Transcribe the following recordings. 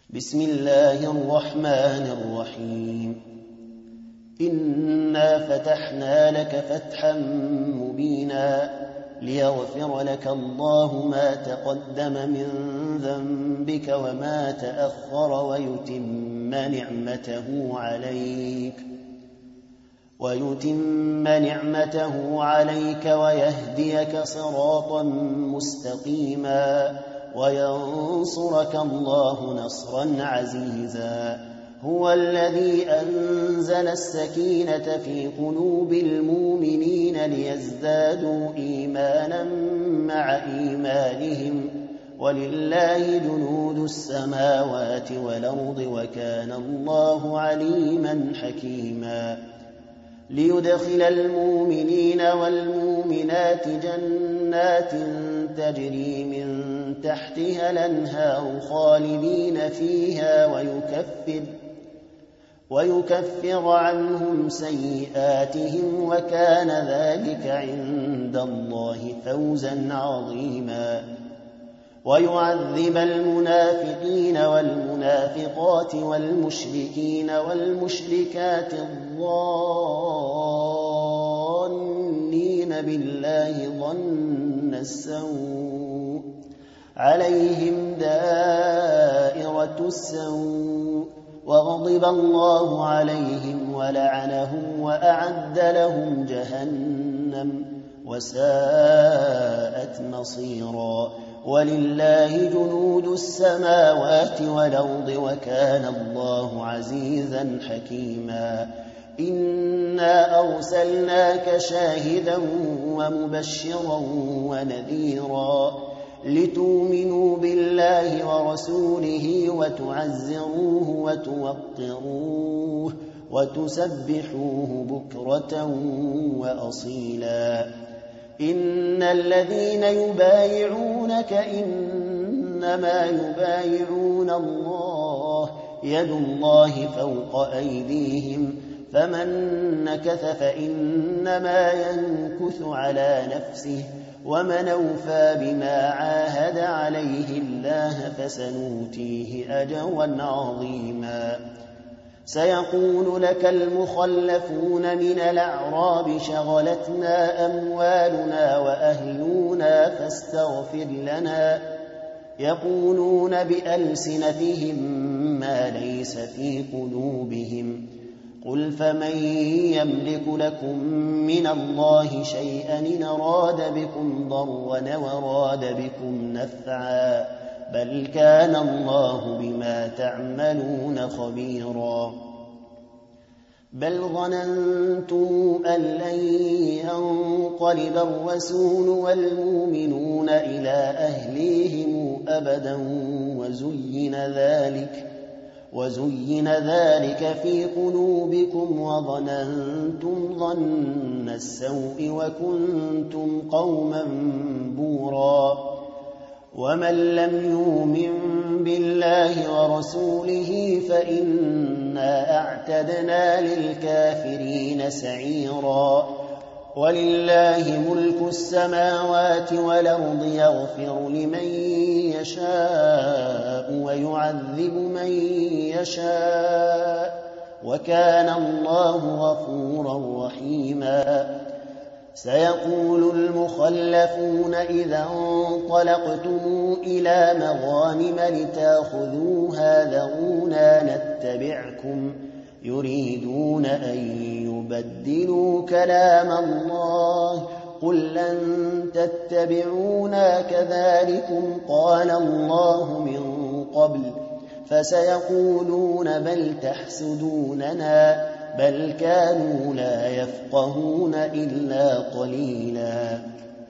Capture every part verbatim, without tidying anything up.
بسم الله الرحمن الرحيم إنا فتحنا لك فتحا مبينا ليغفر لك الله ما تقدم من ذنبك وما تأخر ويتم نعمته عليك ويتم نعمته عليك ويهديك صراطا مستقيما وينصرك الله نصرا عزيزا هو الذي أنزل السكينة في قلوب المؤمنين ليزدادوا إيمانا مع إيمانهم ولله جنود السماوات والأرض وكان الله عليما حكيما ليدخل المؤمنين والمؤمنات جنات تجري من تحتها الأنهار خالدين فيها ويكفر, ويكفر عنهم سيئاتهم وكان ذلك عند الله فوزا عظيما ويعذب المنافقين والمنافقات والمشركين والمشركات الظانين بالله ظن السوء عليهم دائرة السوء وغضب الله عليهم ولعنهم وأعد لهم جهنم وساءت مصيرا ولله جنود السماوات والأرض وكان الله عزيزا حكيما إنا أرسلناك شاهدا ومبشرا ونذيرا لتؤمنوا بالله ورسوله وتعزروه وتوقروه وتسبحوه بكرة وأصيلا إن الذين يبايعونك إنما يبايعون الله يد الله فوق أيديهم فمن نكث فإنما ينكث على نفسه ومن أوفى بما عاهد عليه الله فسنؤتيه أجرا عظيما سيقول لك المخلفون من الأعراب شغلتنا أموالنا وأهلنا فاستغفر لنا يقولون بألسنتهم ما ليس في قلوبهم قل فمن يملك لكم من الله شيئا إن أراد بكم ضرا وأراد بكم نفعا بل كان الله بما تعملون خبيرا بل ظننتم أن لن ينقلب الرسول والمؤمنون إلى أهليهم أبدا وزين ذلك وزين ذلك في قلوبكم وظننتم ظن السوء وكنتم قوما بورا ومن لم يؤمن بالله ورسوله فإنا أعتدنا للكافرين سعيرا ولله ملك السماوات والأرض يغفر لمن يشاء ويعذب من يشاء وكان الله غفورا رحيما سيقول المخلفون إذا انطلقتم إلى مغانم لتأخذوها ذرونا نتبعكم يريدون أن يبدلوا كلام الله قل لن تتبعونا كذلكم قال الله من قبل فسيقولون بل تحسدوننا بل كانوا لا يفقهون إلا قليلا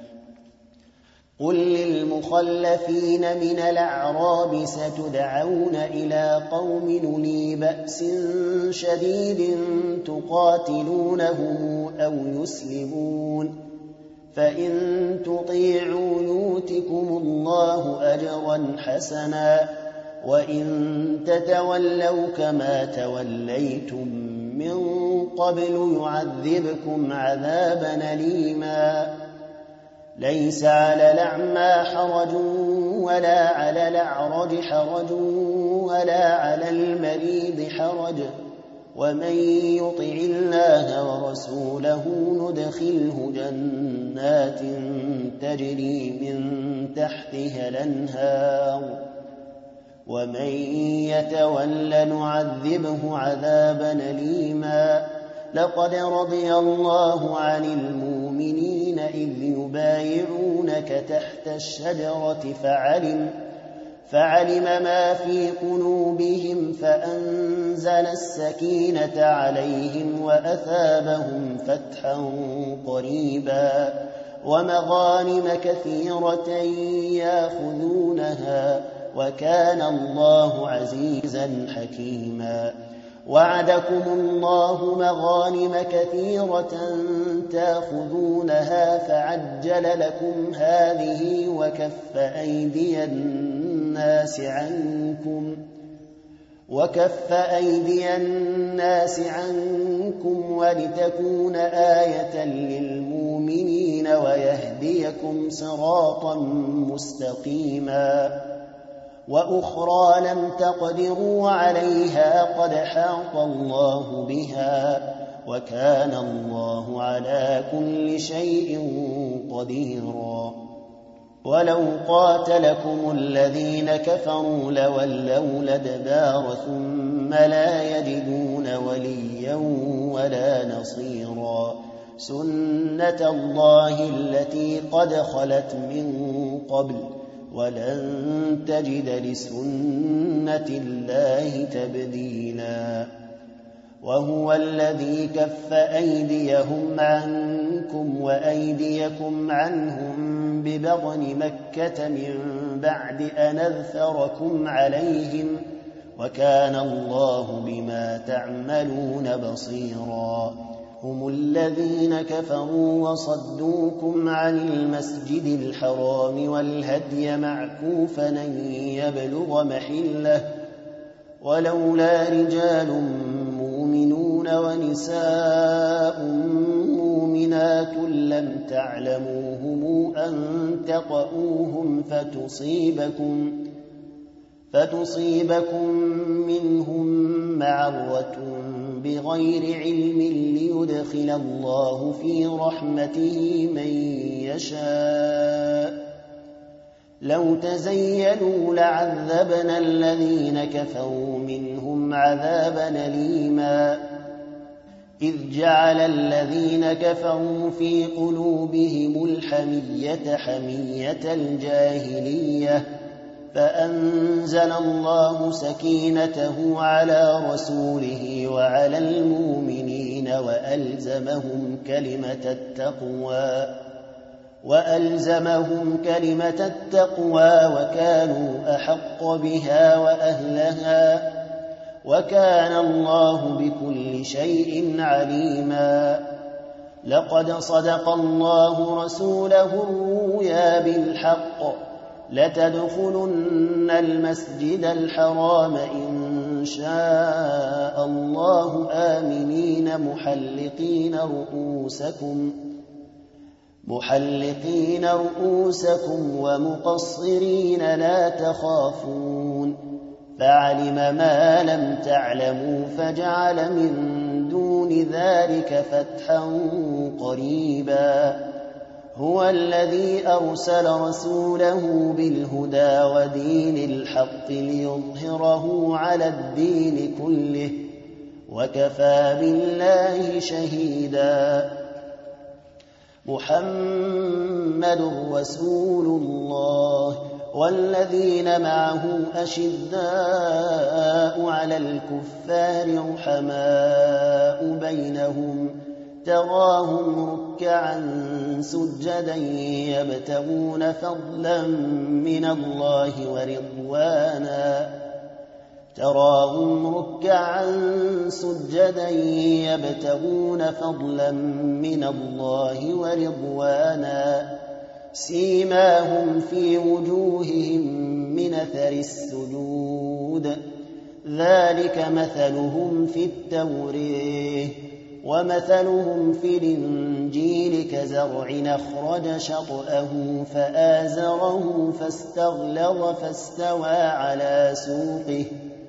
قل للمخلفين من الأعراب ستدعون إلى قوم أولي بأس شديد تقاتلونهم أو يسلمون فإن تطيعوا يؤتكم الله أجرا حسنا وإن تتولوا كما توليتم من قبل يعذبكم عذابا أليما ليس على الأعمى حرج ولا على الأعرج حرج ولا على المريض حرج ومن يطع الله ورسوله ندخله جنات تجري من تحتها الأنهار ومن يتول نعذبه عذابا أليما لقد رضي الله عن المؤمنين إذ يبايعونك تحت الشجرة فعلم فعلم ما في قلوبهم فأنزل السكينة عليهم وأثابهم فتحا قريبا ومغانم كثيرة يأخذونها وكان الله عزيزا حكيما وعدكم الله مغانم كثيرة تأخذونها فعجل لكم هذه وكف أيدي الناس عنكم وكف أيدي الناس عنكم ولتكون آية للمؤمنين ويهديكم صراطا مستقيما وأخرى لم تقدروا عليها قد حاط الله بها وكان الله على كل شيء قديرا ولو قاتلكم الذين كفروا لولوا الأدبار ثم لا يجدون وليا ولا نصيرا سنة الله التي قد خلت من قبل ولن تجد لسنة الله تبديلا وهو الذي كف أيديهم عنكم وأيديكم عنهم ببطن مكة من بعد أن أظفركم عليهم وكان الله بما تعملون بصيرا هم الذين كفروا وصدوكم عن المسجد الحرام والهدي معكوفا أن يبلغ محله ولولا رجال مؤمنون ونساء مؤمنات لم تعلموهم أن تطؤوهم فتصيبكم فتصيبكم منهم معرة بغير علم ليدخل الله في رحمته من يشاء لو تزيلوا لعذبنا الذين كفروا منهم عذابا أليما إذ جعل الذين كفروا في قلوبهم الحمية حمية الجاهلية فأنزل الله سكينته على رسوله وعلى المؤمنين وألزمهم كلمة التقوى وألزمهم كلمة التقوى وكانوا أحق بها وأهلها وكان الله بكل شيء عليما لقد صدق الله رسوله الرؤيا بالحق لتدخلن المسجد الحرام إن شاء الله آمنين محلقين رؤوسكم محلقين رؤوسكم ومقصرين لا تخافون فعلم ما لم تعلموا فجعل من دون ذلك فتحا قريبا هو الذي أرسل رسوله بالهدى ودين الحق ليظهره على الدين كله وكفى بالله شهيدا محمد رسول الله والذين معه أشداء على الكفار رحماء بينهم تراهم ركعا سجدا يبتغون فضلا من الله ورضوانا تراهم ركعا سجدا يبتغون فضلا من الله ورضوانا سيماهم في وجوههم من أثر السجود ذلك مثلهم في التوراة ومثلهم في الإنجيل كزرع أخرج شطأه فآزره فاستغلظ فاستوى على سوقه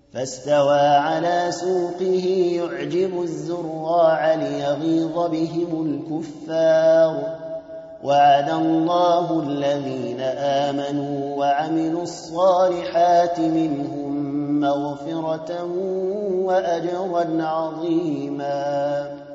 فاستوى على سوقه يعجب الزراع ليغيظ بهم الكفار وعد الله الذين آمنوا وعملوا الصالحات منهم مغفرة وأجرا عظيما